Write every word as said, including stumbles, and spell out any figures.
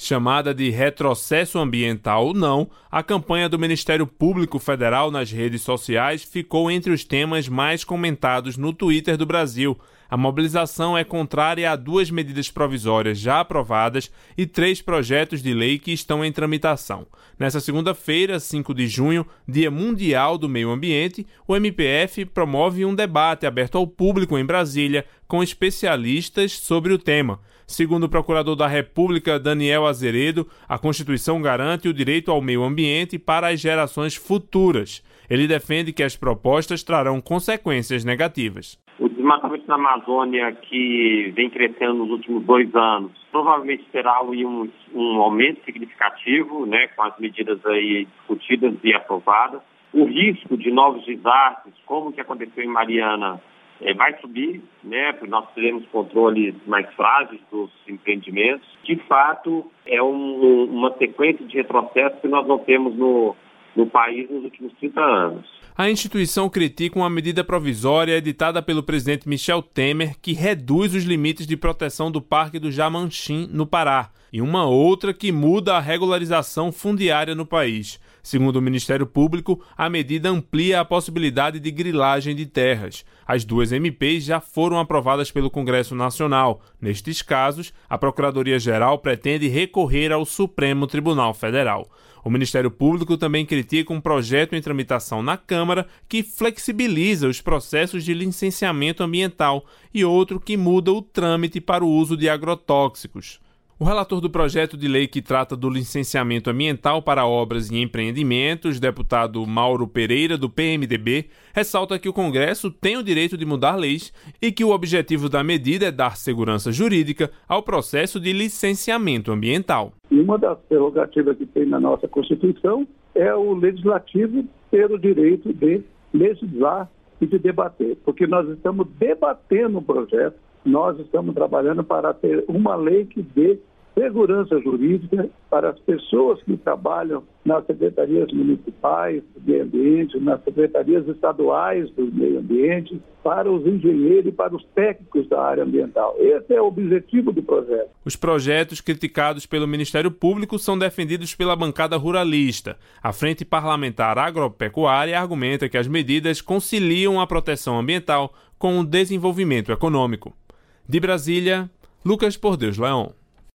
Chamada de retrocesso ambiental ou não, a campanha do Ministério Público Federal nas redes sociais ficou entre os temas mais comentados no Twitter do Brasil. A mobilização é contrária a duas medidas provisórias já aprovadas e três projetos de lei que estão em tramitação. Nessa segunda-feira, cinco de junho, Dia Mundial do Meio Ambiente, o M P F promove um debate aberto ao público em Brasília com especialistas sobre o tema. Segundo o procurador da República, Daniel Azeredo, a Constituição garante o direito ao meio ambiente para as gerações futuras. Ele defende que as propostas trarão consequências negativas. O desmatamento na Amazônia, que vem crescendo nos últimos dois anos, provavelmente terá um, um aumento significativo, né, com as medidas aí discutidas e aprovadas. O risco de novos desastres, como o que aconteceu em Mariana, É, vai subir, né, porque nós teremos controles mais frágeis dos empreendimentos. De fato, é um, uma sequência de retrocesso que nós não temos no, no país nos últimos trinta anos. A instituição critica uma medida provisória editada pelo presidente Michel Temer que reduz os limites de proteção do Parque do Jamanchim, no Pará, e uma outra que muda a regularização fundiária no país. Segundo o Ministério Público, a medida amplia a possibilidade de grilagem de terras. As duas M Ps já foram aprovadas pelo Congresso Nacional. Nestes casos, a Procuradoria-Geral pretende recorrer ao Supremo Tribunal Federal. O Ministério Público também critica um projeto em tramitação na Câmara que flexibiliza os processos de licenciamento ambiental e outro que muda o trâmite para o uso de agrotóxicos. O relator do projeto de lei que trata do licenciamento ambiental para obras e empreendimentos, deputado Mauro Pereira, do P M D B, ressalta que o Congresso tem o direito de mudar leis e que o objetivo da medida é dar segurança jurídica ao processo de licenciamento ambiental. Uma das prerrogativas que tem na nossa Constituição é o Legislativo ter o direito de legislar e de debater, porque nós estamos debatendo o projeto. Nós estamos trabalhando para ter uma lei que dê segurança jurídica para as pessoas que trabalham nas secretarias municipais do meio ambiente, nas secretarias estaduais do meio ambiente, para os engenheiros e para os técnicos da área ambiental. Esse é o objetivo do projeto. Os projetos criticados pelo Ministério Público são defendidos pela bancada ruralista. A Frente Parlamentar Agropecuária argumenta que as medidas conciliam a proteção ambiental com o desenvolvimento econômico. De Brasília, Lucas Por Deus Leão.